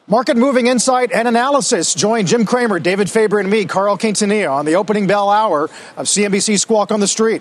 Market moving insight and analysis. Join Jim Cramer, David Faber, and me, Carl Quintanilla, on the opening bell hour of CNBC Squawk on the Street.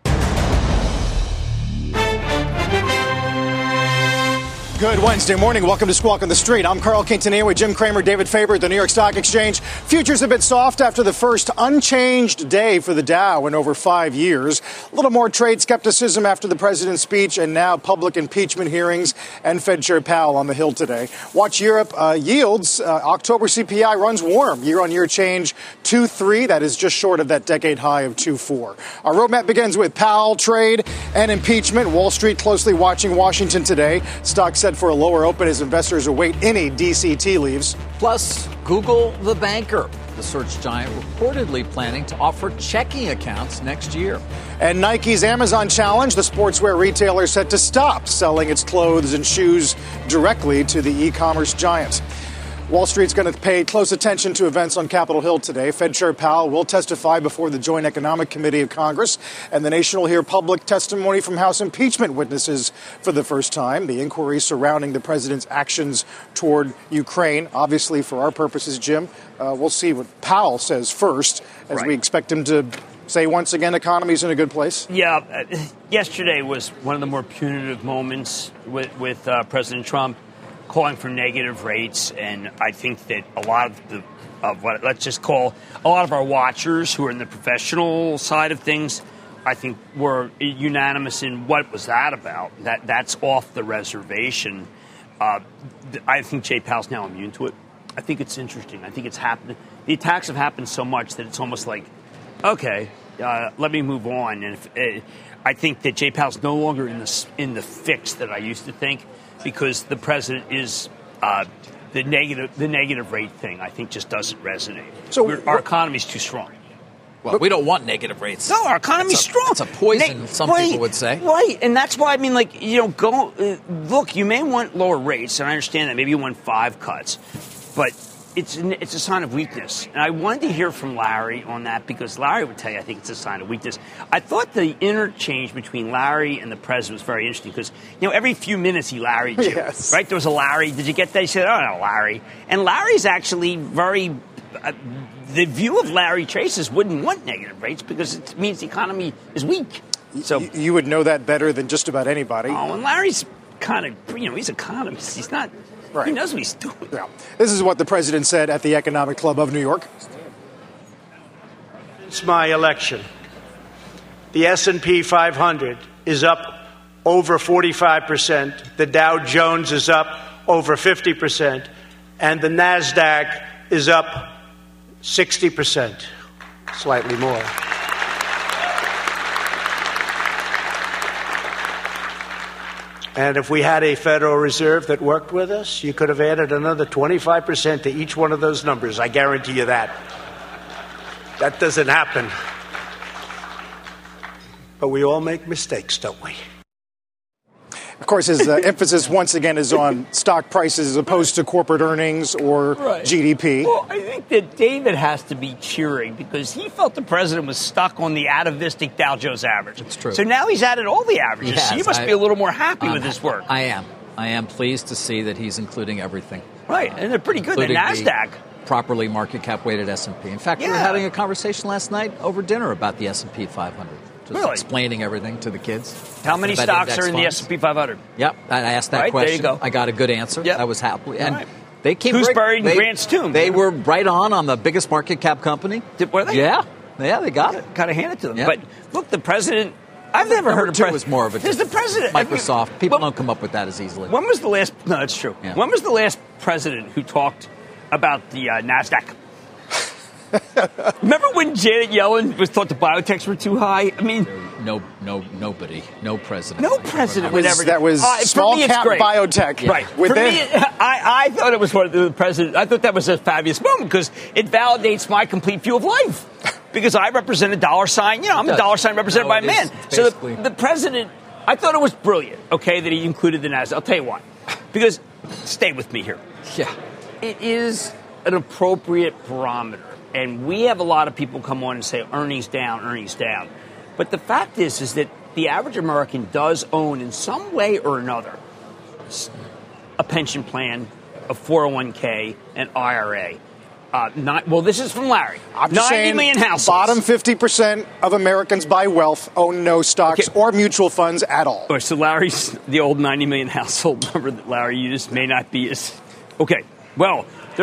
Good Wednesday morning. Welcome to Squawk on the Street. I'm Carl Quintanilla with Jim Cramer, David Faber at the New York Stock Exchange. Futures a bit soft after the first unchanged day for the Dow in over 5 years. A little more trade skepticism after the president's speech and now public impeachment hearings and Fed Chair Powell on the Hill today. Watch Europe yields. October CPI runs warm. Year-on-year change 2.3. That is just short of that decade high of 2.4. Our roadmap begins with Powell, trade, and impeachment. Wall Street closely watching Washington today. Stocks set for a lower open as investors await any DC tea leaves. Plus, Google the banker. The search giant reportedly planning to offer checking accounts next year. And Nike's Amazon challenge, the sportswear retailer set to stop selling its clothes and shoes directly to the e-commerce giant. Wall Street's going to pay close attention to events on Capitol Hill today. Fed Chair Powell will testify before the Joint Economic Committee of Congress, and the nation will hear public testimony from House impeachment witnesses for the first time. The inquiry surrounding the president's actions toward Ukraine, obviously for our purposes, Jim, we'll see what Powell says first, as we expect him to say once again economy's in a good place. Yeah, yesterday was one of the more punitive moments with President Trump, calling for negative rates, and I think that a lot of what let's just call a lot of our watchers who are in the professional side of things, I think were unanimous in what was that about. That's off the reservation. I think Jay Powell's now immune to it. I think it's interesting. I think it's happened. The attacks have happened so much that it's almost like, okay, let me move on. And I think that Jay Powell's no longer in the fix that I used to think, because the president is the negative rate thing, I think, just doesn't resonate. So our economy's too strong. Well, we don't want negative rates. No, our economy's strong. It's a poison, some people would say. Right, and that's why, I mean, like, look, you may want lower rates, and I understand that. Maybe you want 5 cuts, but it's a sign of weakness. And I wanted to hear from Larry on that, because Larry would tell you I think it's a sign of weakness. I thought the interchange between Larry and the president was very interesting, because, every few minutes he Larry'd you. Yes. Right? There was a Larry. Did you get that? He said, oh, no, Larry. And Larry's actually very... the view of Larry Traces wouldn't want negative rates because it means the economy is weak. So you would know that better than just about anybody. Oh, and Larry's kind of, he's an economist. He's not... Right. He knows what he's doing. Yeah. This is what the president said at the Economic Club of New York. Since my election, the S&P 500 is up over 45%. The Dow Jones is up over 50%. And the NASDAQ is up 60%, slightly more. And if we had a Federal Reserve that worked with us, you could have added another 25% to each one of those numbers. I guarantee you that. That doesn't happen. But we all make mistakes, don't we? Of course, his emphasis once again is on stock prices as opposed to corporate earnings or GDP. Well, I think that David has to be cheering because he felt the president was stuck on the atavistic Dow Jones average. That's true. So now he's added all the averages. Yes, so you must be a little more happy with his work. I am pleased to see that he's including everything. Right, and they're pretty good. The NASDAQ. Properly market cap weighted S&P. In fact, we were having a conversation last night over dinner about the S&P 500. Just explaining everything to the kids. How many stocks are in the S&P 500? Yep, I asked that question. There you go. I got a good answer. Yep. I was happy. And they came Who's buried in Grant's tomb? They were right on the biggest market cap company. Were they? Yeah, they got it. Got to hand it to them. Yeah. But look, the president... I've never heard of It was more of a the president. Microsoft. People don't come up with that as easily. When was the last... No, that's true. Yeah. When was the last president who talked about the NASDAQ? Remember when Janet Yellen was thought the biotechs were too high? I mean... Nobody. No president. No president would ever... That was small cap biotech. Yeah. Right. For me, I thought it was one of the president... I thought that was a fabulous moment because it validates my complete view of life. Because I represent a dollar sign. I'm a dollar sign represented by a man. So the president... I thought it was brilliant, okay, that he included the NASDAQ. I'll tell you why. Because... Stay with me here. Yeah. It is an appropriate barometer. And we have a lot of people come on and say earnings down, earnings down. But the fact is that the average American does own in some way or another a pension plan, a 401k, and IRA. This is from Larry. I'm just 90 saying, million households. Bottom 50% of Americans by wealth own no stocks or mutual funds at all. All right, so the old 90 million household number that Larry used may not be as... Okay, well,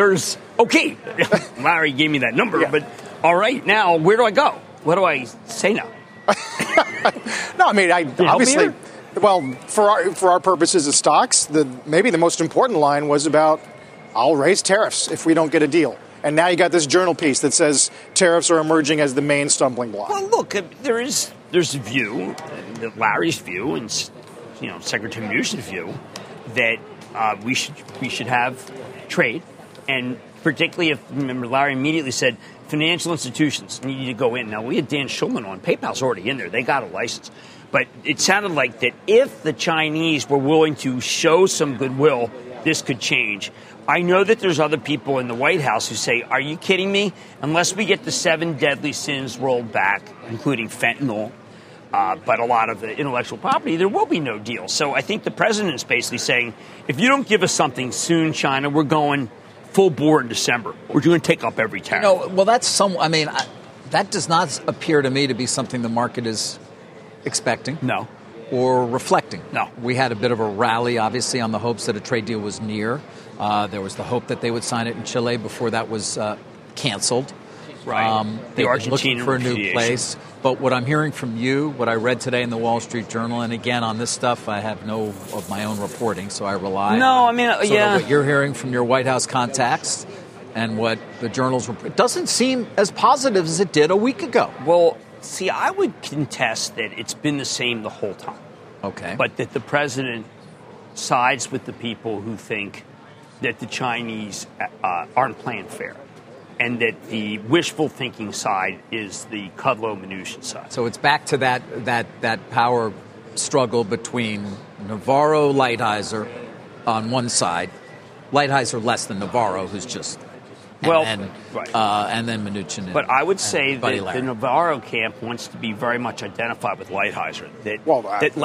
Larry gave me that number, but all right, now, where do I go? What do I say now? No, I mean, obviously... Well, for our purposes of stocks, maybe the most important line was about, I'll raise tariffs if we don't get a deal. And now you got this journal piece that says tariffs are emerging as the main stumbling block. Well, look, there's a view, Larry's view, and Secretary Mnuchin's view, that we should have trade, and particularly remember, Larry immediately said financial institutions need to go in. Now, we had Dan Schulman on. PayPal's already in there; they got a license, but it sounded like that if the Chinese were willing to show some goodwill, this could change. I know that there's other people in the White House who say, are you kidding me? Unless we get the 7 deadly sins rolled back, including fentanyl, but a lot of the intellectual property, there will be no deal. So I think the president is basically saying, if you don't give us something soon, China, we're going full bore in December. We're going to take up every tariff. That does not appear to me to be something the market is expecting. No. Or reflecting. No. We had a bit of a rally, obviously, on the hopes that a trade deal was near. There was the hope that they would sign it in Chile before that was canceled. Right. They were looking for a new place. But what I'm hearing from you, what I read today in the Wall Street Journal, and again, on this stuff, I have no of my own reporting, so I rely on what you're hearing from your White House contacts and what the journals report. It doesn't seem as positive as it did a week ago. Well, see, I would contest that it's been the same the whole time. Okay. But that the president sides with the people who think that the Chinese aren't playing fair, and that the wishful thinking side is the Kudlow-Mnuchin side. So it's back to that power struggle between Navarro, Lighthizer on one side, Lighthizer less than Navarro, who's just and then Mnuchin. But I would say that the Navarro camp wants to be very much identified with Lighthizer. That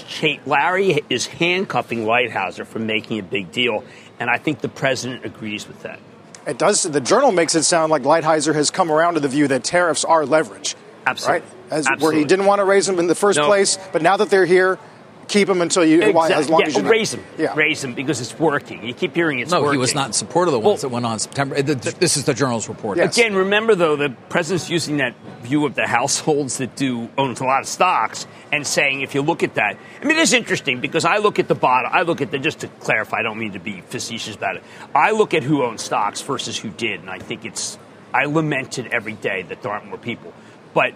Larry is handcuffing Lighthizer from making a big deal, and I think the president agrees with that. It does. The journal makes it sound like Lighthizer has come around to the view that tariffs are leverage. Absolutely. Right? Absolutely. Where he didn't want to raise them in the first place, but now that they're here, keep them until you, as long as you raise them. Yeah. Raise them because it's working. You keep hearing it's working. No, he was not in support of the ones that went on in September. This is the journal's report. Yes. Again, remember, though, the president's using that view of the households that own a lot of stocks and saying, if you look at that, I mean, it is interesting because I look at the bottom. Just to clarify, I don't mean to be facetious about it. I look at who owns stocks versus who did, and I think I lament it every day that there aren't more people. But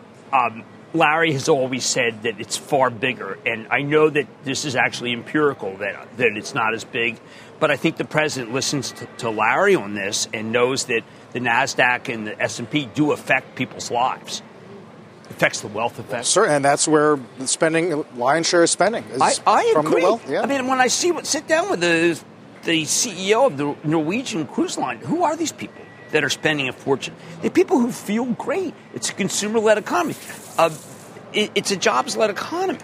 Larry has always said that it's far bigger, and I know that this is actually empirical, that it's not as big. But I think the president listens to Larry on this and knows that the NASDAQ and the S&P do affect people's lives. It affects the wealth effect. Sure, and that's where the spending, lion's share of spending is I from agree. the wealth. Yeah. I mean, when I sit down with the CEO of the Norwegian cruise line, who are these people that are spending a fortune? They're people who feel great. It's a consumer-led economy. It's a jobs-led economy.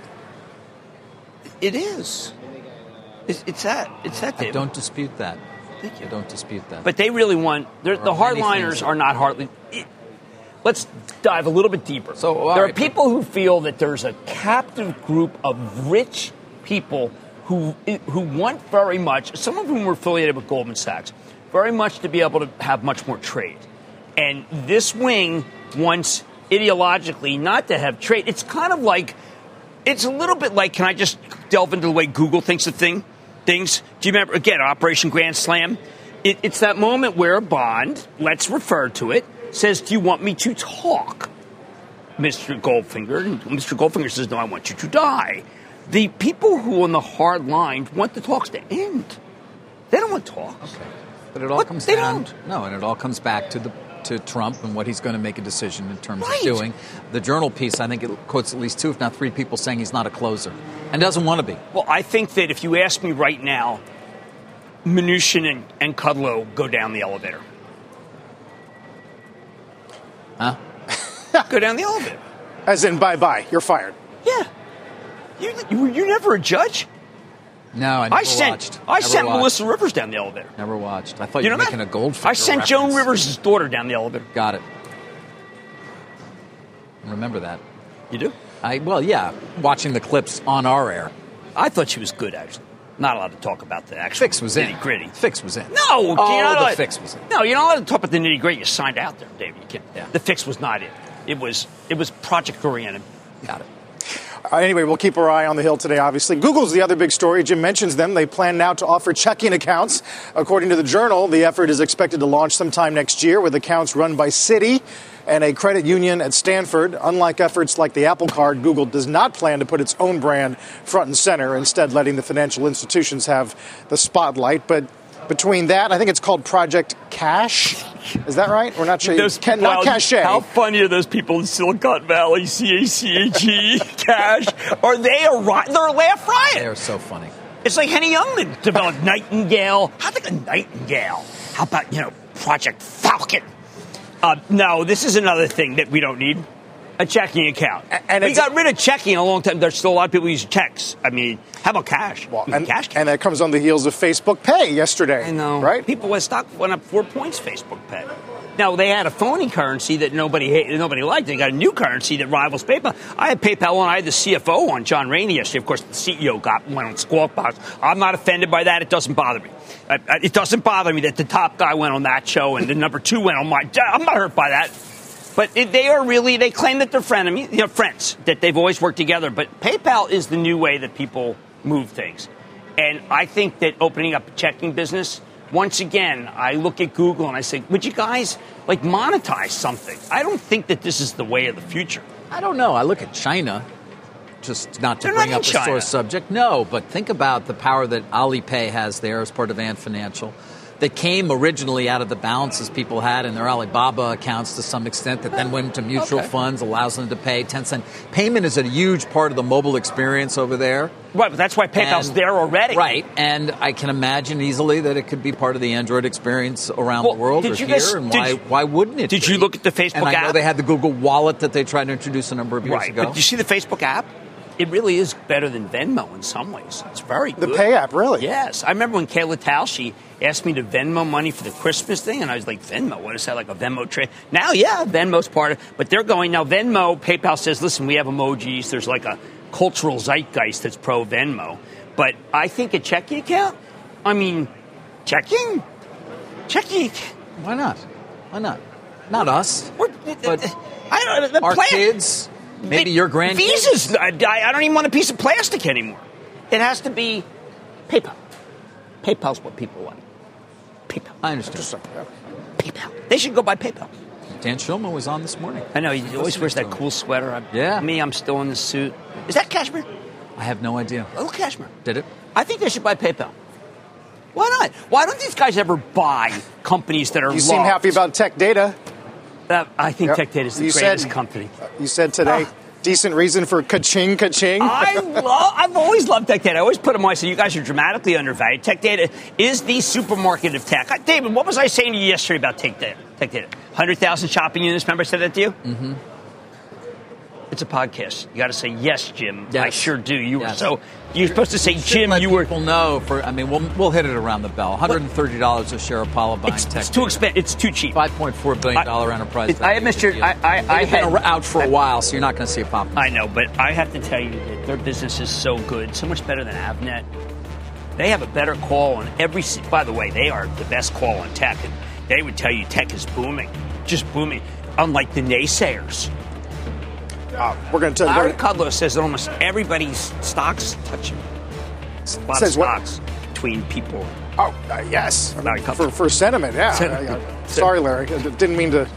It is. It's that. David. I don't dispute that. Thank you. I don't dispute that. But they really want... The hardliners are not hardly... Let's dive a little bit deeper. So there are people who feel that there's a captive group of rich people who want very much, some of whom were affiliated with Goldman Sachs, very much to be able to have much more trade. And this wing wants ideologically not to have trade. It's kind of like, it's a little bit like, can I just delve into the way Google thinks of things? Do you remember, again, Operation Grand Slam? It's that moment where a bond, let's refer to it, says, do you want me to talk, Mr. Goldfinger? And Mr. Goldfinger says, no, I want you to die. The people who on the hard line want the talks to end. They don't want talks. Okay. But it all comes down. No, and it all comes back to Trump and what he's going to make a decision in terms of doing. The journal piece, I think it quotes at least 2, if not 3 people saying he's not a closer and doesn't want to be. Well, I think that if you ask me right now, Mnuchin and Kudlow go down the elevator. Huh? Go down the elevator. As in, bye-bye, you're fired. Yeah. You're never a judge. No, I never watched. I sent Melissa Rivers down the elevator. Never watched. I thought you were making a Goldfinger I sent reference. Joan Rivers' daughter down the elevator. Got it. Remember that. You do? Well, yeah, watching the clips on our air. I thought she was good, actually. Not allowed to talk about the actual Fix was in. nitty-gritty. Fix was in. No! The fix was in. No, you're not allowed to talk about the nitty-gritty. You signed out there, David. You can't. Yeah. The fix was not in. It was project-oriented. Got it. Anyway, we'll keep our eye on the Hill today, obviously. Google's the other big story. Jim mentions them. They plan now to offer checking accounts. According to the Journal, the effort is expected to launch sometime next year with accounts run by Citi and a credit union at Stanford. Unlike efforts like the Apple Card, Google does not plan to put its own brand front and center, instead letting the financial institutions have the spotlight. But between that, I think it's called Project Cash. Is that right? We're not sure. Not Cache. How funny are those people in Silicon Valley, CACHE, Cash? Are they they're a laugh riot. They are so funny. It's like Henny Youngman developed Nightingale. How about a Nightingale? How about, Project Falcon? No, this is another thing that we don't need. A checking account. And we got rid of checking a long time. There's still a lot of people who use checks. I mean, how about cash? Well, and that comes on the heels of Facebook Pay yesterday. I know. Right? Stock went up 4 points, Facebook Pay. Now, they had a phony currency that nobody liked. They got a new currency that rivals PayPal. I had PayPal on. I had the CFO on, John Rainey, yesterday. Of course, the CEO went on Squawk Box. I'm not offended by that. It doesn't bother me. It doesn't bother me that the top guy went on that show and the number 2 went on my... I'm not hurt by that. But they claim that they're friends, that they've always worked together. But PayPal is the new way that people move things. And I think that opening up a checking business, once again, I look at Google and I say, would you guys monetize something? I don't think that this is the way of the future. I don't know. I look at China, just not to bring up a sore subject. No, but think about the power that Alipay has there as part of Ant Financial. That came originally out of the balances people had in their Alibaba accounts to some extent that then went to mutual funds, allows them to pay 10 cent. Payment is a huge part of the mobile experience over there. Right, but that's why PayPal's there already. Right, and I can imagine easily that it could be part of the Android experience around the world or here, and why wouldn't it Did you look at the Facebook app? And I know they had the Google Wallet that they tried to introduce a number of years ago. But you see the Facebook app? It really is better than Venmo in some ways. It's very good. The Pay app, really? Yes. I remember when Kayla Talshi asked me to Venmo money for the Christmas thing, and I was like, Venmo? What is that, like a Venmo trade? Now, yeah, Venmo's part of it. But they're going, now Venmo, PayPal says, listen, we have emojis. There's like a cultural zeitgeist that's pro-Venmo. But I think a checking account, checking? Why not? Why not? Not us. But our kids... Maybe your grandkids? Visas. I don't even want a piece of plastic anymore. It has to be PayPal. PayPal's what people want. PayPal. I understand. PayPal. They should go buy PayPal. Dan Schulman was on this morning. I know. He always wears that cool sweater. I'm still in the suit. Is that cashmere? I have no idea. Oh, cashmere. Did it? I think they should buy PayPal. Why not? Why don't these guys ever buy companies that are You seem happy about Tech Data. I think Tech Data is the greatest company. You said today, decent reason for ka-ching. I've always loved Tech Data. I always put them on. I said, you guys are dramatically undervalued. Tech Data is the supermarket of tech. David, what was I saying to you yesterday about Tech Data? 100,000 shopping units. Remember I said that to you? Mm-hmm. It's a podcast. You got to say, yes, Jim. Yes. I sure do. You're supposed to say, Jim, you were... People know we'll hit it around the bell. $130 a share of Apollo buying Tech. It's too expensive. It's too cheap. $5.4 billion enterprise value. I have missed I've been out for a while, so you're not going to see a pop. I know, but I have to tell you that their business is so good, so much better than Avnet. They have a better call on every... By the way, they are the best call on tech, and they would tell you tech is booming, just booming, unlike the naysayers. We're going to tell you. Larry Kudlow says that almost everybody's stocks touch him. A lot of stocks between people. Oh, yes. For sentiment, yeah. Sorry, Larry. I didn't mean to.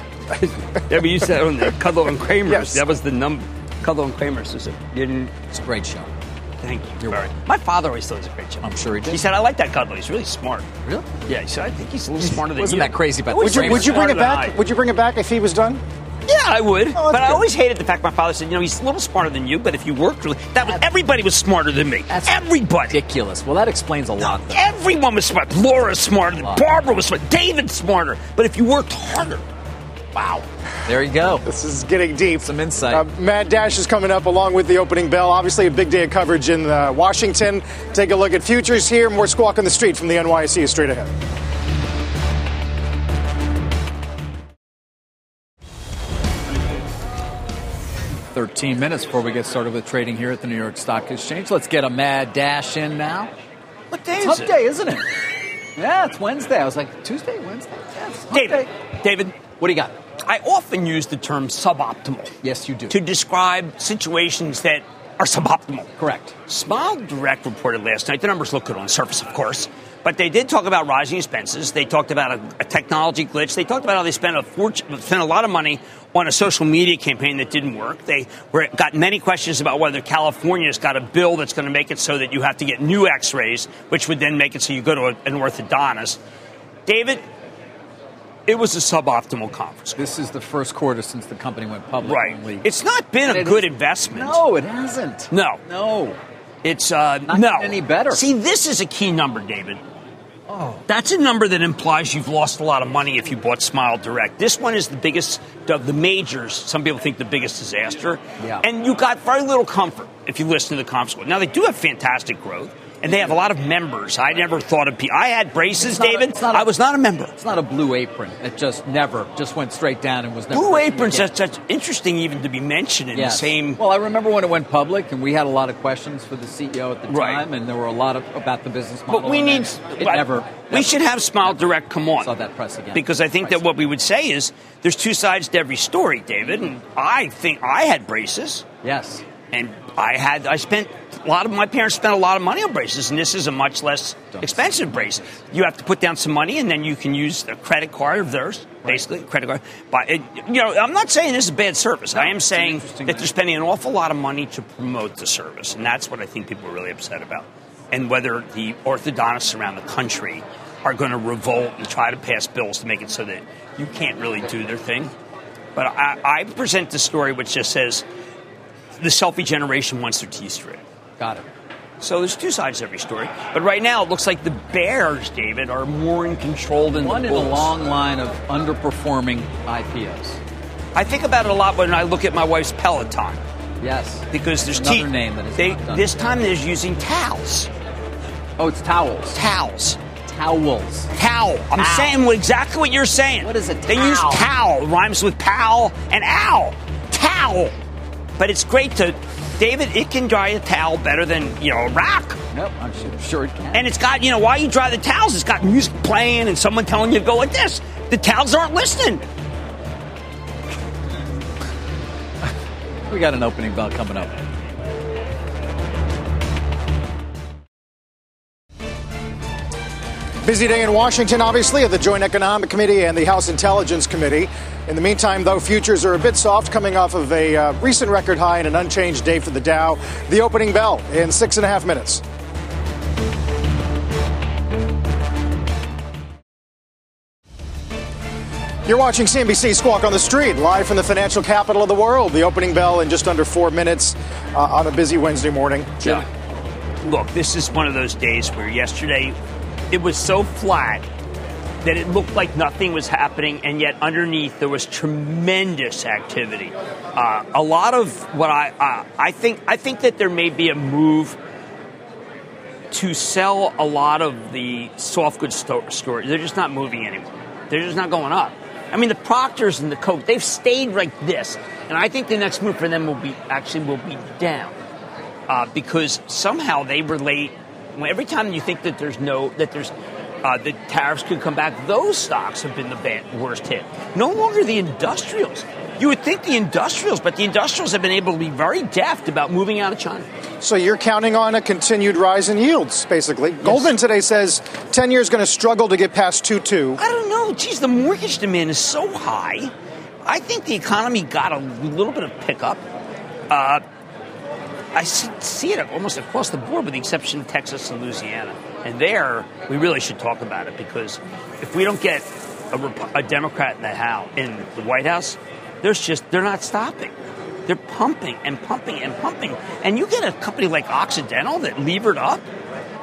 We used that on the Kudlow and Kramer. Yes. That was the number. Kudlow and Kramer. It's a great show. Thank you. You're right. My father always thought it was a great show. I'm sure he did. He said, I like that Kudlow. He's really smart. Really? Yeah, he said, I think he's a little smarter than you. Wasn't that crazy about Would you bring it back? Would you bring it back if he was done? Yeah, I would. But I always hated the fact my father said, he's a little smarter than you, but if you worked really... everybody was smarter than me. That's everybody. Ridiculous. Well, that explains a lot. Everyone was smart. Laura's smarter. Barbara was smart. David's smarter. But if you worked harder, Wow. There you go. This is getting deep. Some insight. Mad Dash is coming up along with the opening bell. Obviously, a big day of coverage in Washington. Take a look at futures here. More Squawk on the Street from the NYSE is straight ahead. "13 minutes before we get started with trading here at the New York Stock Exchange. Let's get a Mad Dash in now. What day is it? It's hump day, isn't it? Yeah, it's Wednesday. I was like, Tuesday, Wednesday? Yeah, it's hump day. David, what do you got? I often use the term suboptimal. Yes, you do. To describe situations that are suboptimal. Correct. Smile Direct reported last night. The numbers look good on the surface, of course. But they did talk about rising expenses. They talked about a technology glitch. They talked about how they spent a lot of money on a social media campaign that didn't work. They got many questions about whether California's got a bill that's going to make it so that you have to get new x-rays, which would then make it so you go to an orthodontist. David, it was a suboptimal conference. This is the first quarter since the company went public. Right. It's not been a good investment. No, it hasn't. No. It's not any better. See, this is a key number, David. Oh. That's a number that implies you've lost a lot of money if you bought Smile Direct. This one is the biggest of the majors. Some people think the biggest disaster. Yeah. And you got very little comfort if you listen to the conference call. Now, they do have fantastic growth. And they have a lot of members. I never thought of people. I had braces, David. I was not a member. It's not a Blue Apron. It just went straight down and was never. Blue Apron's such interesting even to be mentioned in the same. Well, I remember when it went public, and we had a lot of questions for the CEO at the time, and there were a lot about the business model. But we need. We should have Smile Direct come on. Saw that press again. Because I think that what we would say is there's two sides to every story, David. And I think I had braces. Yes. And my parents spent a lot of money on braces, and this is a much less expensive brace. You have to put down some money, and then you can use a credit card of theirs, basically, a credit card. But, I'm not saying this is bad service. I am saying that they're spending an awful lot of money to promote the service, and that's what I think people are really upset about. And whether the orthodontists around the country are going to revolt and try to pass bills to make it so that you can't really do their thing. But I present the story which just says, the selfie generation wants their teeth straight. Got it. So there's two sides to every story. But right now, it looks like the Bears, David, are more in control than the Bulls. One in a long line of underperforming IPOs. I think about it a lot when I look at my wife's Peloton. Yes. Because there's another name that is not done. This time they're using towels. Oh, it's towels. Towels. Towels. Towel. I'm saying exactly what you're saying. What is a towel? They use towel. It rhymes with pal and owl. Towel. But it's great to, David, it can dry a towel better than, a rock. Nope, I'm sure it can. And it's got, while you dry the towels, it's got music playing and someone telling you to go like this. The towels aren't listening. We got an opening bell coming up. Busy day in Washington, obviously, at the Joint Economic Committee and the House Intelligence Committee. In the meantime, though, futures are a bit soft, coming off of a recent record high and an unchanged day for the Dow. The opening bell in 6.5 minutes. You're watching CNBC Squawk on the Street, live from the financial capital of the world. The opening bell in just under 4 minutes on a busy Wednesday morning. Jim. Yeah. Look, this is one of those days where yesterday it was so flat that it looked like nothing was happening, and yet underneath there was tremendous activity. A lot of what I think that there may be a move to sell a lot of the soft goods stores. They're just not moving anymore. They're just not going up. I mean, the Proctors and the Coke, they've stayed like this, and I think the next move for them will be down because somehow they relate. Every time you think that the tariffs could come back, those stocks have been the worst hit. No longer the industrials. You would think the industrials, but the industrials have been able to be very deft about moving out of China. So you're counting on a continued rise in yields, basically. Yes. Goldman today says 10-year is going to struggle to get past 2.2. I don't know. Geez, the mortgage demand is so high. I think the economy got a little bit of pickup. I see it almost across the board with the exception of Texas and Louisiana. And there, we really should talk about it because if we don't get a Democrat in the White House, they're not stopping. They're pumping and pumping and pumping. And you get a company like Occidental that levered up.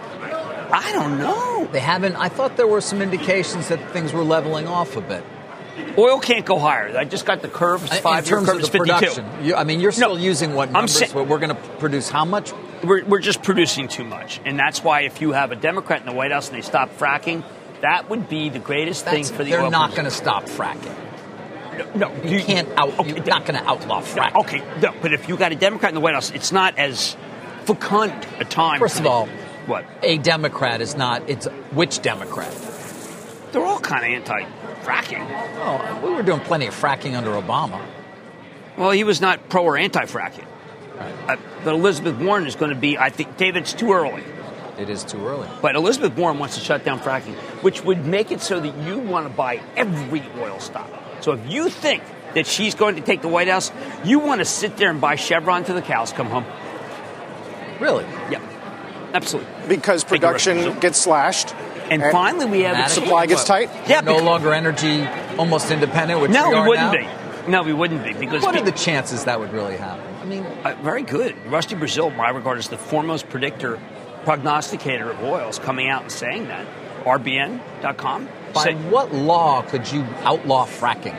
I don't know. They haven't. I thought there were some indications that things were leveling off a bit. Oil can't go higher. I just got the curve. It's 5-year curve. It's 52. You're still using what numbers? But we're going to produce how much? We're just producing too much. And that's why if you have a Democrat in the White House and they stop fracking, that would be the greatest thing for the oil. They're not going to stop fracking. No, you can't you're not going to outlaw fracking. No, okay, no, but if you got a Democrat in the White House, it's not as fecund a time. First of all, what? A Democrat is not. It's which Democrat? They're all kind of anti-fracking. Oh, we were doing plenty of fracking under Obama. Well, he was not pro or anti-fracking. Right. But Elizabeth Warren is going to be, I think, David, it's too early. It is too early. But Elizabeth Warren wants to shut down fracking, which would make it so that you want to buy every oil stock. So if you think that she's going to take the White House, you want to sit there and buy Chevron till the cows come home. Really? Yeah, absolutely. Because production gets slashed. And finally we have... Supply gets tight? Yeah, no longer energy almost independent, which we wouldn't now? be. No, we wouldn't be. Because what are the chances that would really happen? I mean... very good. Rusty Brazil, I regard as the foremost prognosticator of oil, is coming out and saying that. RBN.com. By what law could you outlaw fracking?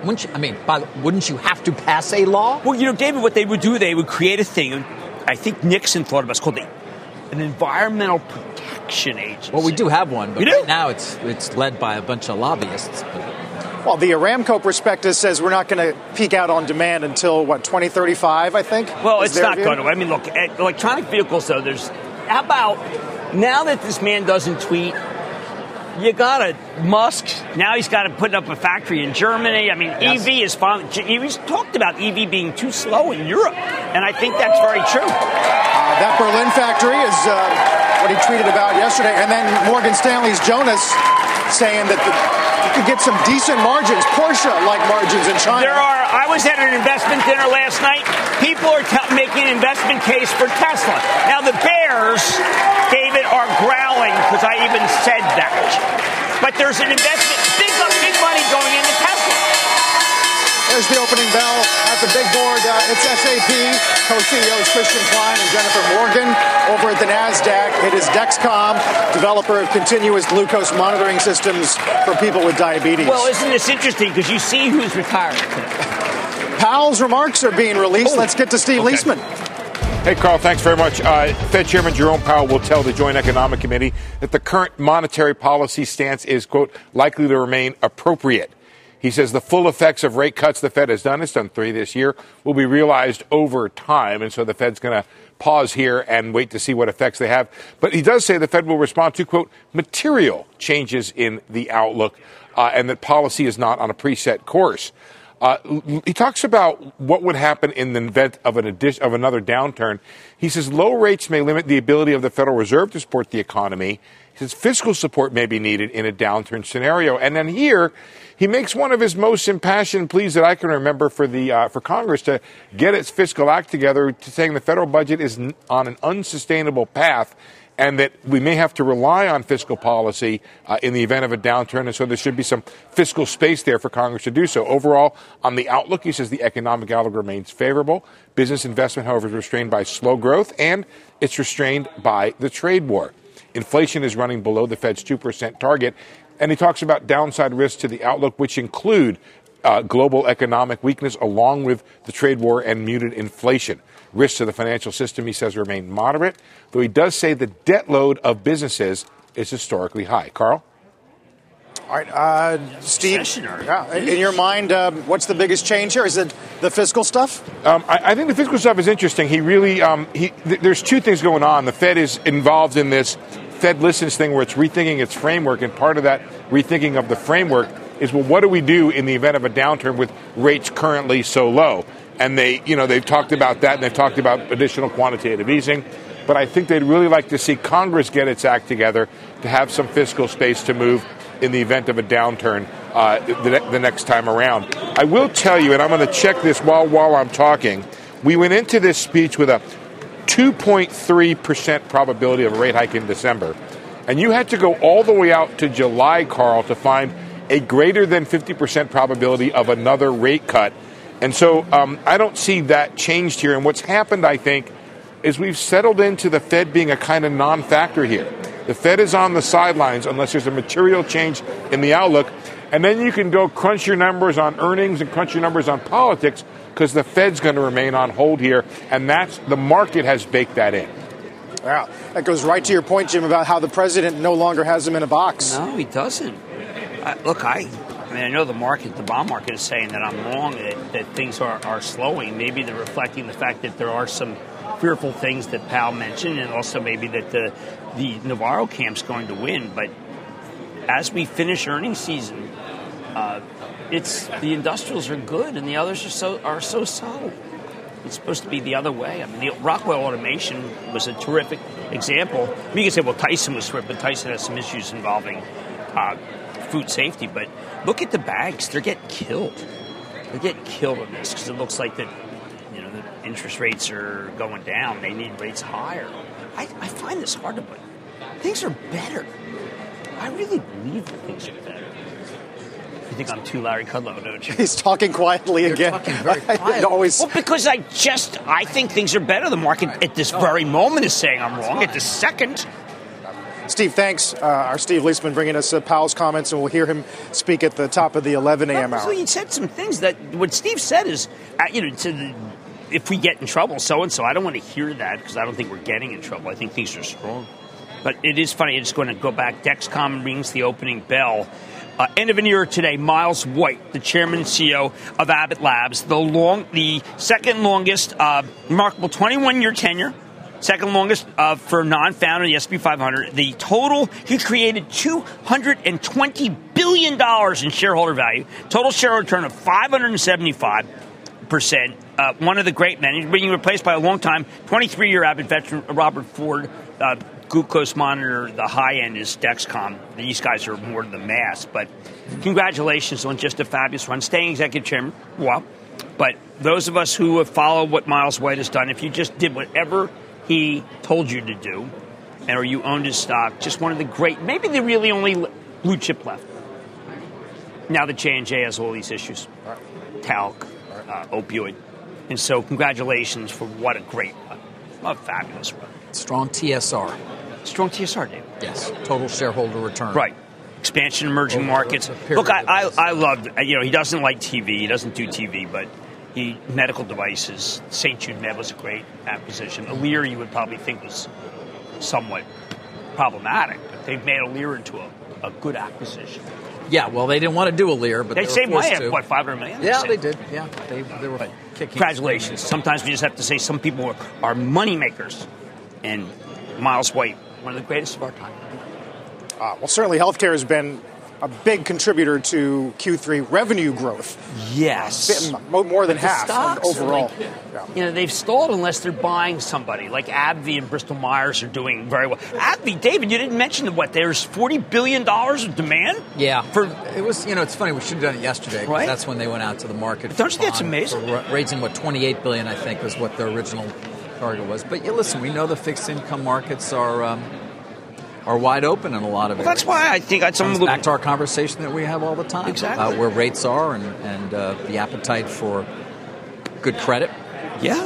Wouldn't you have to pass a law? Well, David, what they would do, they would create a thing. I think Nixon thought about it. It's called an environmental protection agency. Well, we do have one, but right now it's led by a bunch of lobbyists. Well, the Aramco prospectus says we're not going to peak out on demand until, 2035, I think? Well, it's not going to. I mean, look, electronic vehicles, though, how about, now that this man doesn't tweet, you got Musk. Now he's got to put up a factory in Germany. I mean, yes. EV is fine. He's talked about EV being too slow in Europe, and I think that's very true. That Berlin factory is what he tweeted about yesterday. And then Morgan Stanley's Jonas saying that you could get some decent margins, Porsche-like margins in China. I was at an investment dinner last night. People are making an investment case for Tesla. Now, the bears, David, are growling because I even said that. But there's an investment, big money going into Tesla. There's the opening bell at the big board. It's SAP, co-CEOs Christian Klein and Jennifer Morgan. Over at the NASDAQ, it is Dexcom, developer of continuous glucose monitoring systems for people with diabetes. Well, isn't this interesting? Because you see who's retiring today. Powell's remarks are being released. Let's get to Steve Leisman. Hey, Carl, thanks very much. Fed Chairman Jerome Powell will tell the Joint Economic Committee that the current monetary policy stance is, quote, likely to remain appropriate. He says the full effects of rate cuts the Fed has done, it's done 3 this year, will be realized over time. And so the Fed's going to pause here and wait to see what effects they have. But he does say the Fed will respond to, quote, material changes in the outlook and that policy is not on a preset course. He talks about what would happen in the event of another downturn. He says low rates may limit the ability of the Federal Reserve to support the economy. He says fiscal support may be needed in a downturn scenario. And then here, he makes one of his most impassioned pleas that I can remember for Congress to get its fiscal act together, to saying the federal budget is on an unsustainable path and that we may have to rely on fiscal policy in the event of a downturn. And so there should be some fiscal space there for Congress to do so. Overall, on the outlook, he says the economic outlook remains favorable. Business investment, however, is restrained by slow growth, and it's restrained by the trade war. Inflation is running below the Fed's 2% target. And he talks about downside risks to the outlook, which include global economic weakness along with the trade war and muted inflation. Risks to the financial system, he says, remain moderate, though he does say the debt load of businesses is historically high. Carl? All right, Steve, in your mind, what's the biggest change here? Is it the fiscal stuff? I think the fiscal stuff is interesting. He really, there's two things going on. The Fed is involved in this Fed Listens thing where it's rethinking its framework, and part of that rethinking of the framework is, well, what do we do in the event of a downturn with rates currently so low? And they've talked about that, and they've talked about additional quantitative easing. But I think they'd really like to see Congress get its act together to have some fiscal space to move in the event of a downturn the next time around. I will tell you, and I'm going to check this while I'm talking, we went into this speech with a 2.3% probability of a rate hike in December. And you had to go all the way out to July, Carl, to find a greater than 50% probability of another rate cut. And so I don't see that changed here. And what's happened, I think, is we've settled into the Fed being a kind of non-factor here. The Fed is on the sidelines unless there's a material change in the outlook. And then you can go crunch your numbers on earnings and crunch your numbers on politics because the Fed's going to remain on hold here. And the market has baked that in. Wow. That goes right to your point, Jim, about how the president no longer has him in a box. No, he doesn't. Look, I know the bond market is saying that I'm wrong, that things are slowing. Maybe they're reflecting the fact that there are some fearful things that Powell mentioned, and also maybe that the Navarro camp's going to win. But as we finish earnings season, the industrials are good and the others are so solid. It's supposed to be the other way. I mean, the Rockwell Automation was a terrific example. I mean, you can say, well, Tyson was swift, but Tyson has some issues involving food safety. But look at the banks; they're getting killed. They're getting killed in this because it looks like that. The interest rates are going down. They need rates higher. I find this hard to believe. Things are better. I really believe that things are better. You think I'm too Larry Kudlow, don't you? He's talking quietly again. Talking very quietly. Well, because I think things are better. The market at this very moment is saying I'm wrong. At this second. Steve, thanks. Our Steve Leisman bringing us Powell's comments, and we'll hear him speak at the top of the 11 a.m. hour. So he said some things that what Steve said is, if we get in trouble, so-and-so, I don't want to hear that because I don't think we're getting in trouble. I think things are strong. But it is funny. I'm just going to go back. Dexcom rings the opening bell. End of an era today, Miles White, the chairman and CEO of Abbott Labs, the second longest, remarkable 21-year tenure, second longest for non-founder of the S&P 500. The total, he created $220 billion in shareholder value, total shareholder return of 575%. One of the great men. He's being replaced by a long-time 23-year Abbott veteran, Robert Ford. Glucose monitor, the high end is Dexcom. These guys are more to the mass. But congratulations on just a fabulous run. Staying executive chairman, well. But those of us who have followed what Miles White has done, if you just did whatever he told you to do, or you owned his stock, just one of the great, maybe the really only blue chip left. Now that J&J has all these issues, talc, opioid. And so congratulations for what a great run. A fabulous run. Strong TSR. Strong TSR, Dave. Yes, total shareholder return. Right. Expansion, emerging markets. Look, I loved, he doesn't like TV. He doesn't do TV, but medical devices. St. Jude Med was a great acquisition. Alere, you would probably think was somewhat problematic, but they've made Alere into a good acquisition. Yeah, well, they didn't want to do Alere, but they saved money at, what, $500 million? Yeah, they did. Yeah, they were kicking. Congratulations. Sometimes we just have to say some people are money makers. And Miles White, one of the greatest of our time. Well, certainly healthcare has been a big contributor to Q3 revenue growth. Yes. More than half stocks overall. They've stalled unless they're buying somebody. Like AbbVie and Bristol Myers are doing very well. AbbVie, David, you didn't mention there's $40 billion of demand? Yeah. It was, it's funny, we should have done it yesterday. Right? That's when they went out to the market. Don't you think that's amazing? Raising, $28 billion, I think, was what their original target was. But listen, we know the fixed income markets are wide open in a lot of it. Well, that's why I think it comes back to our conversation that we have all the time. Exactly. Where rates are and the appetite for good credit. Yeah.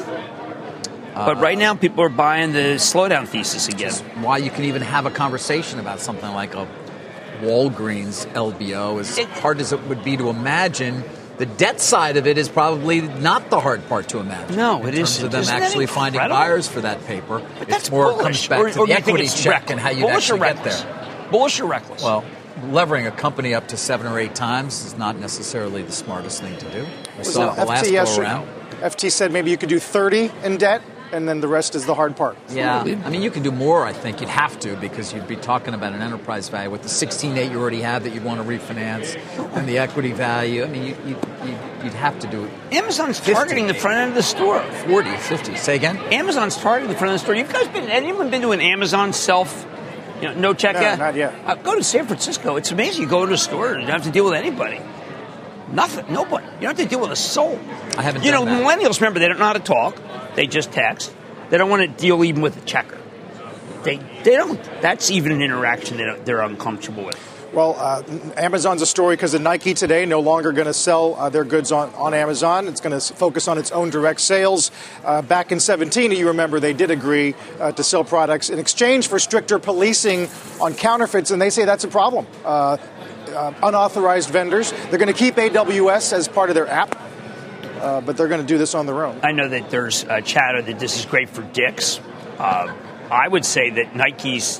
But right now, people are buying the slowdown thesis again. Why you can even have a conversation about something like a Walgreens LBO, as hard as it would be to imagine. The debt side of it is probably not the hard part to imagine. No, it isn't. In terms of them actually finding buyers for that paper. But that's comes back to the equity check and how you actually get there. Bullish or reckless? Well, levering a company up to 7 or 8 times is not necessarily the smartest thing to do. We saw it the last go around. FT said maybe you could do 30 in debt, and then the rest is the hard part. Yeah, I mean, you can do more, I think. You'd have to, because you'd be talking about an enterprise value with the 16.8 you already have that you'd want to refinance, and the equity value. I mean, you'd have to do it. Amazon's targeting the front end of the store. 40, 50. Say again? Amazon's targeting the front end of the store. You guys anyone been to an Amazon self, no checkout? No, not yet. Go to San Francisco. It's amazing. You go to a store and you don't have to deal with anybody. Nothing. Nobody. You don't have to deal with a soul. I haven't done that. Millennials, remember, they don't know how to talk. They just text. They don't want to deal even with a checker. They don't. That's even an interaction they're uncomfortable with. Well, Amazon's a story because of Nike today no longer going to sell their goods on Amazon. It's going to focus on its own direct sales. Back in 2017, you remember, they did agree to sell products in exchange for stricter policing on counterfeits, and they say that's a problem. Unauthorized vendors. They're going to keep AWS as part of their app, but they're going to do this on their own. I know that there's chatter that this is great for Dick's. I would say that Nike's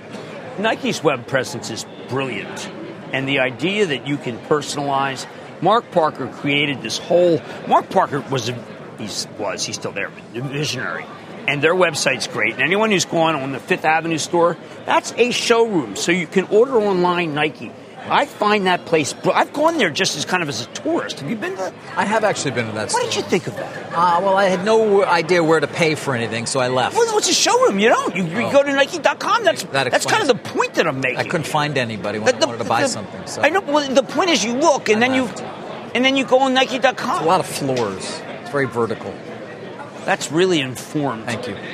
web presence is brilliant. And the idea that you can personalize. Mark Parker created this whole. Mark Parker he's still there, but visionary. And their website's great. And anyone who's gone on the Fifth Avenue store, that's a showroom. So you can order online Nike. I find that place. I've gone there just as kind of as a tourist. Have you been to that? I have actually been to that store. What did you think of that? Well, I had no idea where to pay for anything, so I left. Well, it's a showroom. You don't. You go to Nike.com. That's kind of the point that I'm making. I couldn't find anybody when I wanted to buy something. So. I know. Well, the point is, you look, and then you go on Nike.com. It's a lot of floors. It's very vertical. That's really informed. Thank you.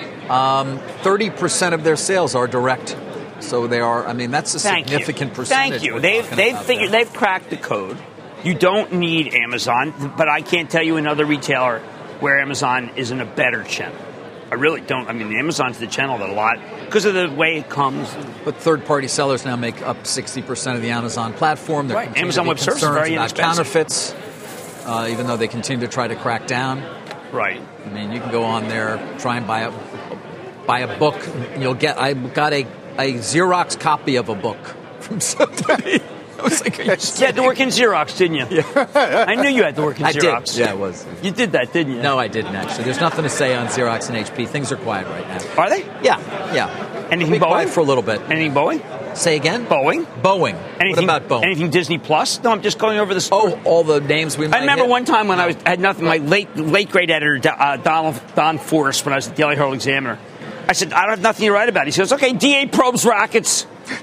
30% of their sales are direct. So they are. I mean, that's a significant percentage. Thank you. They've cracked the code. You don't need Amazon, but I can't tell you another retailer where Amazon is in a better channel. I really don't. I mean, Amazon's the channel that a lot because of the way it comes. But third-party sellers now make up 60% of the Amazon platform. They're right. Amazon Web Services is very inexpensive. Counterfeits, even though they continue to try to crack down. Right. I mean, you can go on there, try and buy a book, and you'll get. I got a Xerox copy of a book from somebody. I was like, you had to work in Xerox, didn't you? Yeah. I knew you had to work in Xerox. I did. Yeah, it was. You did that, didn't you? No, I didn't, actually. There's nothing to say on Xerox and HP. Things are quiet right now. Are they? Yeah. Anything Boeing? Quiet for a little bit. Anything Boeing? Say again? Boeing. What about Boeing? Anything Disney Plus? No, I'm just going over the story. Oh, all the names we might I remember hit? one time when I had nothing, my late great editor, Don Forrest, when I was at the Daily Herald Examiner, I said, I don't have nothing to write about. He says, okay, DA probes rockets.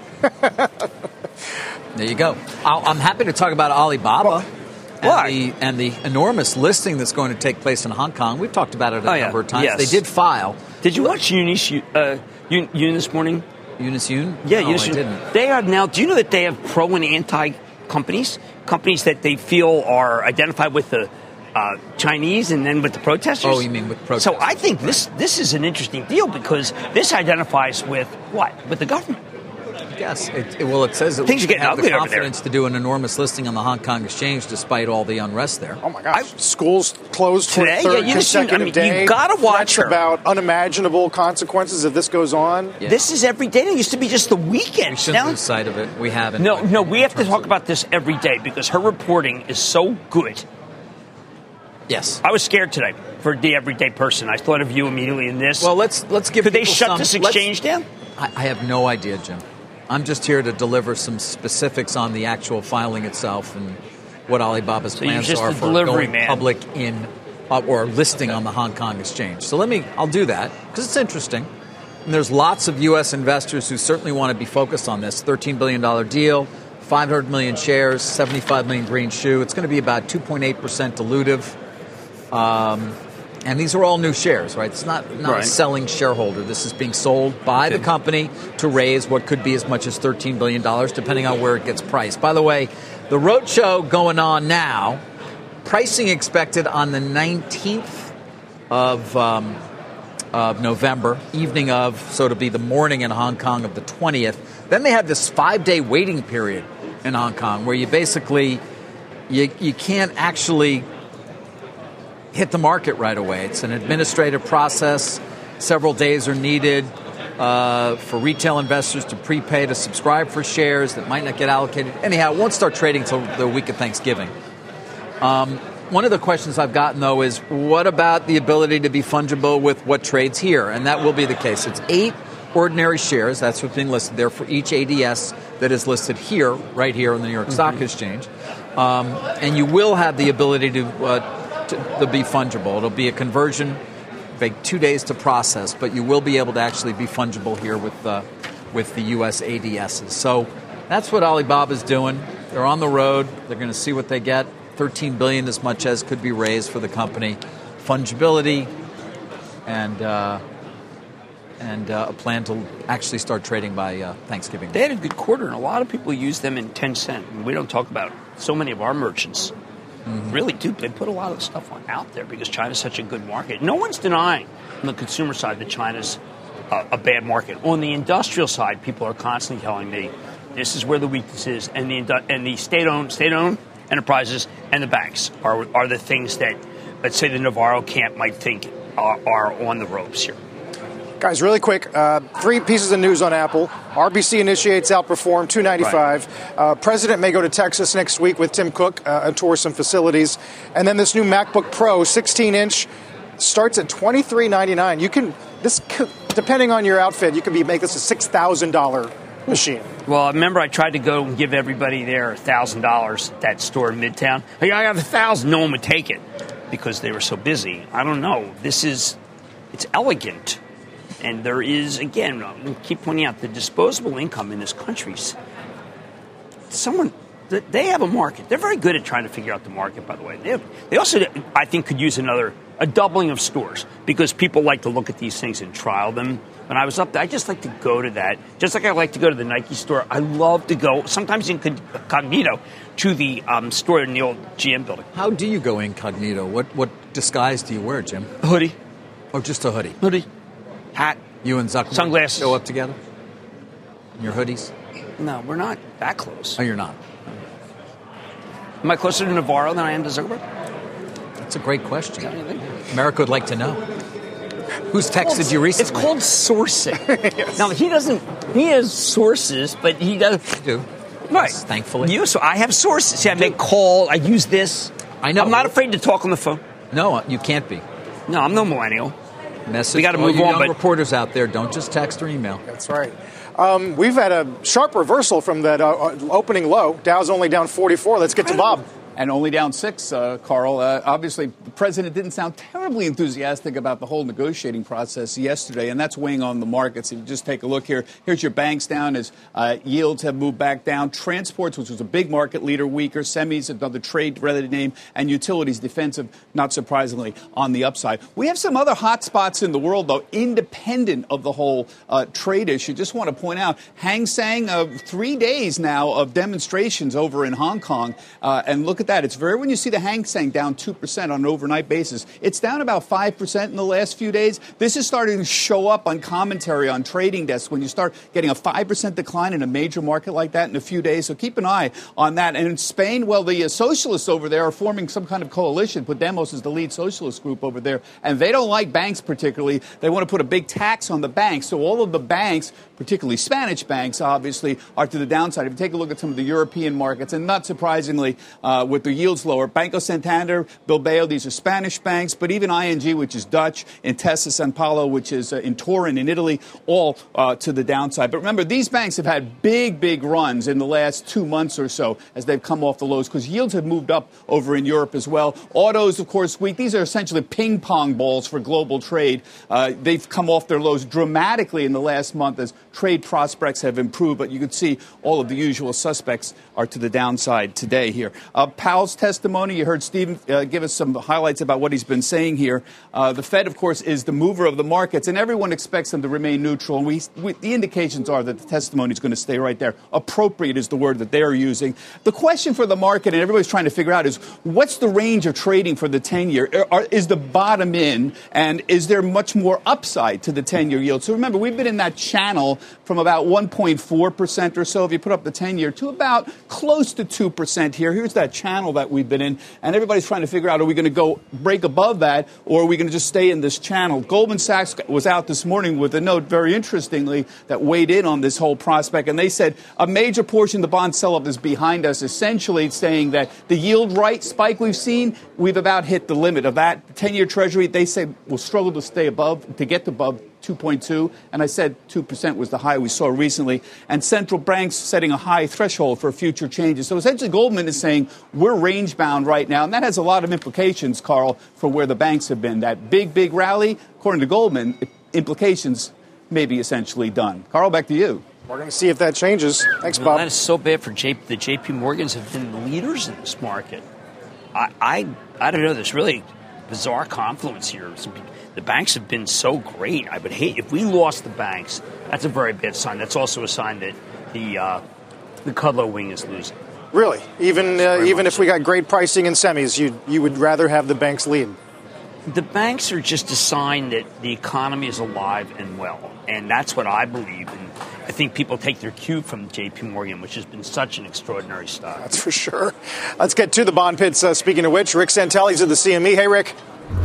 There you go. I'm happy to talk about Alibaba and the enormous listing that's going to take place in Hong Kong. We've talked about it a number of times. Yes. They did file. Did you watch Eunice Yoon this morning? Eunice Yoon? Yeah, no, Eunice I didn't. They are now, do you know that they have pro and anti companies? Companies that they feel are identified with the Chinese and then with the protesters? Oh, you mean with protesters? So I think this is an interesting deal because this identifies with what? With the government. Yes. It says that things are getting have ugly the over there. confidence to do an enormous listing on the Hong Kong Exchange despite all the unrest there. Oh, my gosh. Schools closed today? for a third consecutive day. You've got to watch her. About unimaginable consequences if this goes on. Yeah. This is every day. It used to be just the weekend. We shouldn't lose sight of it. We haven't. No, we have to talk about this every day because her reporting is so good. Yes. I was scared today for the everyday person. I thought of you immediately in this. Well, let's give Could they shut this exchange down? I have no idea, Jim. I'm just here to deliver some specifics on the actual filing itself and what Alibaba's plans are for going public in or listing on the Hong Kong Exchange. So I'll do that because it's interesting. And there's lots of U.S. investors who certainly want to be focused on this. $13 billion deal, 500 million shares, 75 million green shoe. It's going to be about 2.8% dilutive. And these are all new shares, right? It's not a selling shareholder. This is being sold by the company to raise what could be as much as $13 billion, depending on where it gets priced. By the way, the roadshow going on now, pricing expected on the 19th of November, evening of, so it'll be the morning in Hong Kong of the 20th. Then they have this 5-day waiting period in Hong Kong where you basically, you can't actually hit the market right away. It's an administrative process. Several days are needed for retail investors to prepay to subscribe for shares that might not get allocated. Anyhow, it won't start trading until the week of Thanksgiving. One of the questions I've gotten, though, is what about the ability to be fungible with what trades here? And that will be the case. It's 8 ordinary shares. That's what's being listed there for each ADS that is listed here, right here on the New York Stock Exchange. And you will have the ability to be fungible. It'll be a conversion, take 2 days to process, but you will be able to actually be fungible here with the U.S. ADSs. So that's what Alibaba's doing. They're on the road. They're going to see what they get. $13 billion as much as could be raised for the company. Fungibility and and a plan to actually start trading by Thanksgiving. They had a good quarter, and a lot of people use them in 10 cent. And we don't talk about it. So many of our merchants really do. They put a lot of stuff out there because China's such a good market. No one's denying on the consumer side that China's a bad market. On the industrial side, people are constantly telling me this is where the weakness is, and the state-owned enterprises and the banks are the things that, let's say, the Navarro camp might think are on the ropes here. Guys, really quick, 3 pieces of news on Apple. RBC initiates outperform, $295. Right. President may go to Texas next week with Tim Cook and tour some facilities. And then this new MacBook Pro, 16-inch, starts at $23.99. You can, depending on your outfit, you can make this a $6,000 machine. Well, remember I tried to go and give everybody there $1,000 at that store in Midtown. Hey, I got $1,000. No one would take it because they were so busy. I don't know. It's elegant. And there is, again, I keep pointing out, the disposable income in this country, they have a market. They're very good at trying to figure out the market, by the way. They also, I think, could use a doubling of stores because people like to look at these things and trial them. When I was up there, I just like to go to that. Just like I like to go to the Nike store. I love to go, sometimes incognito, to the store in the old GM building. How do you go incognito? What disguise do you wear, Jim? A hoodie. Or just a hoodie? Hoodie. Hat. You and Zuckerberg sunglasses. Show up together? In your hoodies? No, we're not that close. Oh, you're not? Am I closer to Navarro than I am to Zuckerberg? That's a great question. America would like to know. Who's texted you recently? It's called sourcing. Yes. Now, he has sources, but he doesn't. You do. Right. Yes, thankfully. So I have sources. See, I make call. I use this. I know. I'm not afraid to talk on the phone. No, you can't be. No, I'm no millennial. Message. We got to move on. But reporters out there, don't just text or email. That's right. We've had a sharp reversal from that opening low. Dow's only down 44. Let's get to Bob. And only down 6, Carl. Obviously, the president didn't sound terribly enthusiastic about the whole negotiating process yesterday, and that's weighing on the markets. If you just take a look here, here's your banks down as yields have moved back down. Transports, which was a big market leader, weaker. Semis, another trade-related name. And utilities, defensive, not surprisingly, on the upside. We have some other hot spots in the world, though, independent of the whole trade issue. Just want to point out, Hang Seng, 3 days now of demonstrations over in Hong Kong. And look at that. It's rare when you see the Hang Seng down 2% on an overnight basis. It's down about 5% in the last few days. This is starting to show up on commentary on trading desks when you start getting a 5% decline in a major market like that in a few days. So keep an eye on that. And in Spain, well, the socialists over there are forming some kind of coalition. Podemos is the lead socialist group over there. And they don't like banks particularly. They want to put a big tax on the banks. So all of the banks, particularly Spanish banks, obviously, are to the downside. If you take a look at some of the European markets, and not surprisingly, with the yields lower, Banco Santander, Bilbao, these are Spanish banks, but even ING, which is Dutch, Intesa Sanpaolo, which is in Turin in Italy, all to the downside. But remember, these banks have had big runs in the last 2 months or so as they've come off the lows because yields have moved up over in Europe as well. Autos, of course, weak. These are essentially ping pong balls for global trade. They've come off their lows dramatically in the last month as trade prospects have improved, but you can see all of the usual suspects are to the downside today here. Powell's testimony, you heard Stephen give us some highlights about what he's been saying here. The Fed, of course, is the mover of the markets, and everyone expects them to remain neutral. And the indications are that the testimony is going to stay right there. Appropriate is the word that they are using. The question for the market, and everybody's trying to figure out, is what's the range of trading for the 10-year? Is the bottom in, and is there much more upside to the 10-year yield? So remember, we've been in that channel from about 1.4% or so, if you put up the 10-year, to about close to 2% here. Here's that channel that we've been in, and everybody's trying to figure out, are we going to go break above that, or are we going to just stay in this channel? Goldman Sachs was out this morning with a note, very interestingly, that weighed in on this whole prospect, and they said a major portion of the bond sell-off is behind us, essentially saying that the yield spike we've seen, we've about hit the limit of that. The 10-year Treasury, they say, will struggle to stay above, to get above 2.2, and I said 2% was the high we saw recently, and central banks setting a high threshold for future changes. So essentially Goldman is saying we're range-bound right now, and that has a lot of implications, Carl, for where the banks have been. That big rally, according to Goldman, implications may be essentially done. Carl, back to you. We're going to see if that changes. Thanks, Bob. That is so bad for the J.P. Morgans have been leaders in this market. I don't know. There's really bizarre confluence here. The banks have been so great. I would hate if we lost the banks. That's a very bad sign. That's also a sign that the Kudlow wing is losing. Really? Even if we got great pricing in semis, you would rather have the banks lead? The banks are just a sign that the economy is alive and well. And that's what I believe. And I think people take their cue from J.P. Morgan, which has been such an extraordinary stock. That's for sure. Let's get to the bond pits. Speaking of which, Rick Santelli's at the CME. Hey, Rick.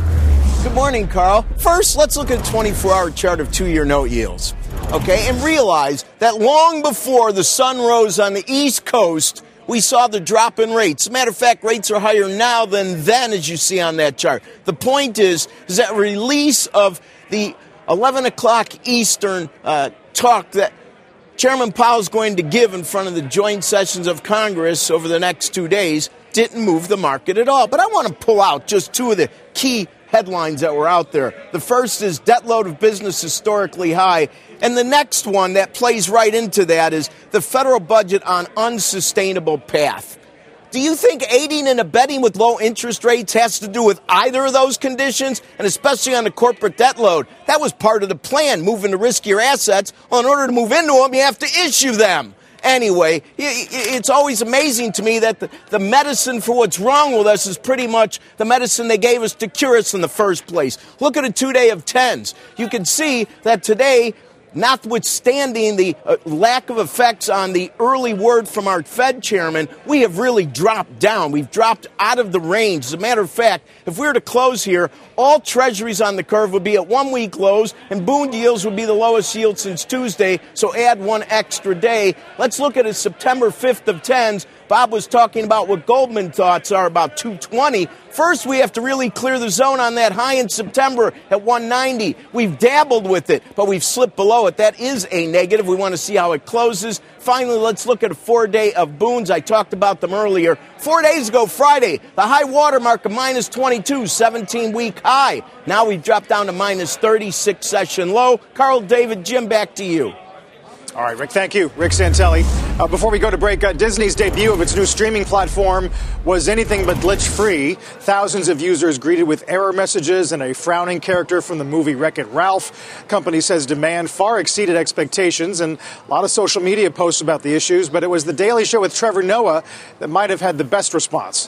Good morning, Carl. First, let's look at a 24-hour chart of two-year note yields, okay, and realize that long before the sun rose on the East Coast, we saw the drop in rates. As a matter of fact, rates are higher now than then, as you see on that chart. The point is that release of the 11 o'clock Eastern talk that Chairman Powell is going to give in front of the joint sessions of Congress over the next 2 days didn't move the market at all. But I want to pull out just two of the key headlines that were out there. The first is debt load of business historically high. And the next one that plays right into that is the federal budget on unsustainable path. Do you think aiding and abetting with low interest rates has to do with either of those conditions, and especially on the corporate debt load? That was part of the plan, moving to riskier assets. Well, in order to move into them, you have to issue them. Anyway, it's always amazing to me that the medicine for what's wrong with us is pretty much the medicine they gave us to cure us in the first place. Look at a 2-day of tens. You can see that today, notwithstanding the lack of effects on the early word from our Fed chairman, we have really dropped down. We've dropped out of the range. As a matter of fact, if we were to close here, all treasuries on the curve would be at 1 week lows, and Bund yields would be the lowest yield since Tuesday, so add one extra day. Let's look at a September 5th of tens. Bob was talking about what Goldman thoughts are about 220. First, we have to really clear the zone on that high in September at 190. We've dabbled with it, but we've slipped below it. That is a negative. We want to see how it closes. Finally, let's look at a 4-day of Bunds. I talked about them earlier. 4 days ago, Friday, the high water mark of minus 22, 17-week high. Now we've dropped down to minus 36 session low. Carl, David, Jim, back to you. All right, Rick, thank you. Rick Santelli. Before we go to break, Disney's debut of its new streaming platform was anything but glitch-free. Thousands of users greeted with error messages and a frowning character from the movie Wreck-It Ralph. Company says demand far exceeded expectations, and a lot of social media posts about the issues, but it was The Daily Show with Trevor Noah that might have had the best response.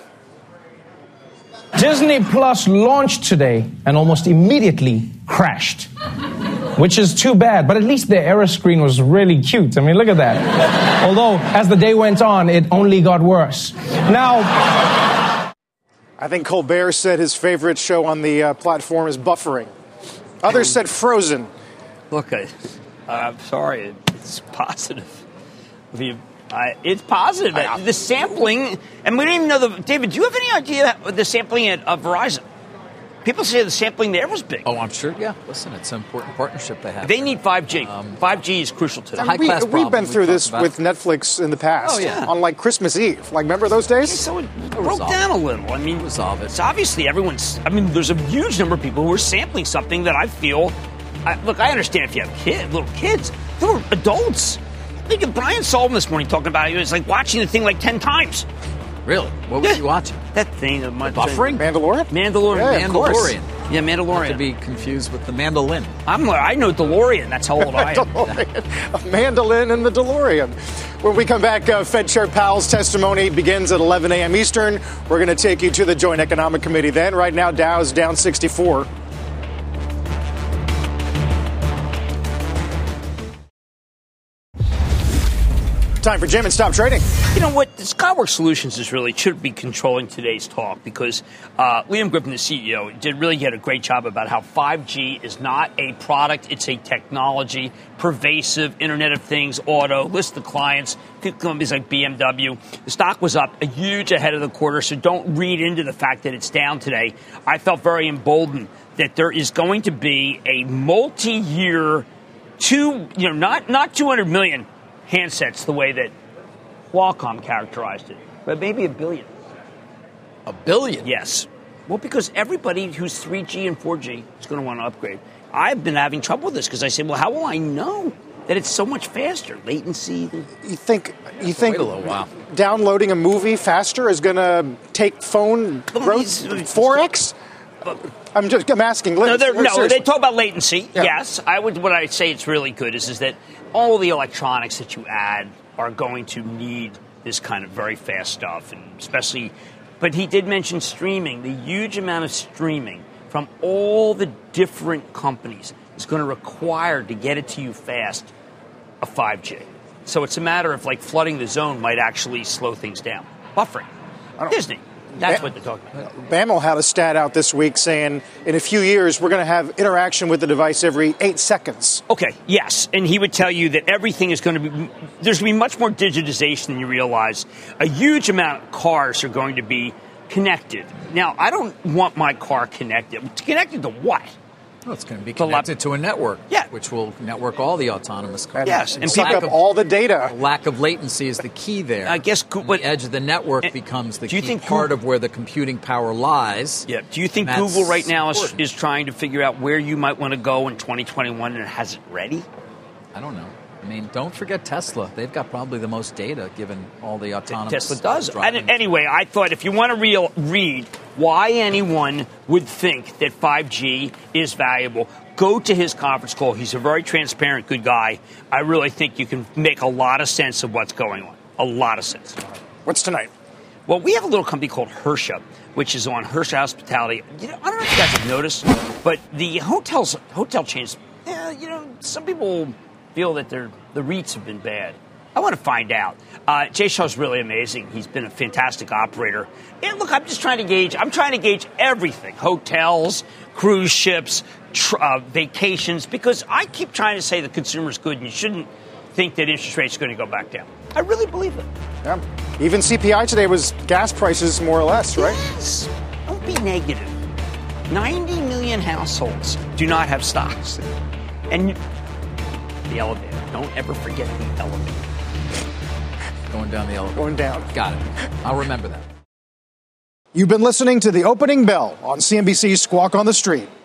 Disney Plus launched today and almost immediately crashed, which is too bad, but at least the error screen was really cute. I mean, look at that. Although, as the day went on, it only got worse. Now, I think Colbert said his favorite show on the platform is Buffering. Others said Frozen. Look, I'm sorry, it's positive. It's positive. The sampling, and we don't even know David, do you have any idea the sampling at Verizon? People say the sampling there was big. Oh, I'm sure. Yeah. Listen, it's an important partnership they have. They need 5G. 5G is crucial to them. We've been through this with Netflix in the past. Oh, yeah. On like Christmas Eve. Like, remember those days? So it broke down a little. I mean, resolve it. It's obviously there's a huge number of people who are sampling something that I feel. Look, I understand if you have little kids. They were adults. Look at Brian Sullivan this morning talking about it. He was like watching the thing like 10 times. Really? What was you watching? That thing. Buffering? Mandalorian? Yeah, Mandalorian. Yeah, Mandalorian. Not to be confused with the mandolin. I know DeLorean. That's how old I am. A mandolin and the DeLorean. When we come back, Fed Chair Powell's testimony begins at 11 a.m. Eastern. We're going to take you to the Joint Economic Committee then. Right now, Dow's down 64. Time for Jim and Stop Trading. You know what? Skyworks Solutions should be controlling today's talk because Liam Griffin, the CEO, did really get a great job about how 5G is not a product, it's a technology, pervasive, Internet of Things, auto, list of clients, companies like BMW. The stock was up a huge ahead of the quarter, so don't read into the fact that it's down today. I felt very emboldened that there is going to be a multi-year, not 200 million handsets the way that Qualcomm characterized it, but maybe $1 billion. $1 billion? Yes. Well, because everybody who's 3G and 4G is going to want to upgrade. I've been having trouble with this because I say, well, how will I know that it's so much faster? Latency. You think wait a little while. Downloading a movie faster is going to take phone growth 4x? I'm asking. No, they talk about latency. Yeah. Yes, what I say it's really good is that all the electronics that you add are going to need this kind of very fast stuff, and especially. But he did mention streaming. The huge amount of streaming from all the different companies is going to require to get it to you fast a 5G. So it's a matter of like flooding the zone might actually slow things down. Buffering. Disney. That's what they're talking about. BAML had a stat out this week saying in a few years we're going to have interaction with the device every 8 seconds. Okay, yes. And he would tell you that everything is going to be, there's going to be much more digitization than you realize. A huge amount of cars are going to be connected. Now, I don't want my car connected. Connected to what? Well, it's going to be connected to a network, which will network all the autonomous cars. Yes, and pick up all the data. Lack of latency is the key there. I guess the edge of the network becomes the key part of where the computing power lies. Yeah. Do you think Google right now is trying to figure out where you might want to go in 2021 and has it ready? I don't know. I mean, don't forget Tesla. They've got probably the most data given all the autonomous. Tesla does. And anyway, I thought if you want to read why anyone would think that 5G is valuable, go to his conference call. He's a very transparent, good guy. I really think you can make a lot of sense of what's going on. A lot of sense. What's tonight? Well, we have a little company called Hersha, which is on Hersha Hospitality. I don't know if you guys have noticed, but the hotel chains, some people feel that the REITs have been bad. I want to find out. Jay Shaw's really amazing. He's been a fantastic operator. And look, I'm trying to gauge everything. Hotels, cruise ships, vacations, because I keep trying to say the consumer's good and you shouldn't think that interest rates are going to go back down. I really believe it. Yeah. Even CPI today was gas prices more or less, right? Yes. Don't be negative. 90 million households do not have stocks. And the elevator. Don't ever forget the elevator. Going down the elevator. Going down. Got it. I'll remember that. You've been listening to The Opening Bell on CNBC's Squawk on the Street.